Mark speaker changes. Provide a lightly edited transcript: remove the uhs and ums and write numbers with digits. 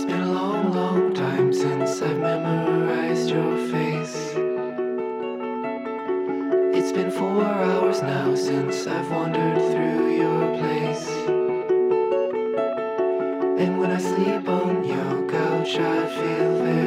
Speaker 1: been a long, long time since I've memorized your face. It's been 4 hours now since I've wandered through your place. And when I sleep on your couch, I feel very